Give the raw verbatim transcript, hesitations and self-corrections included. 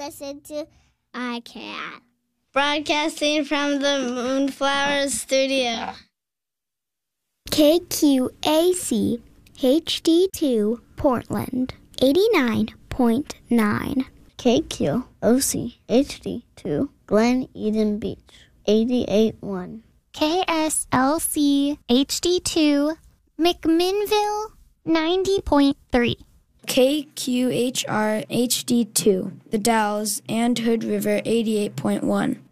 listen to iCat. Broadcasting from the Moonflower Studio. K Q A C H D two Portland, eighty-nine point nine. K Q O C H D two Glen Eden Beach, eighty-eight point one. K S L C H D two McMinnville, ninety point three. K Q H R H D two The Dalles and Hood River, eighty-eight point one.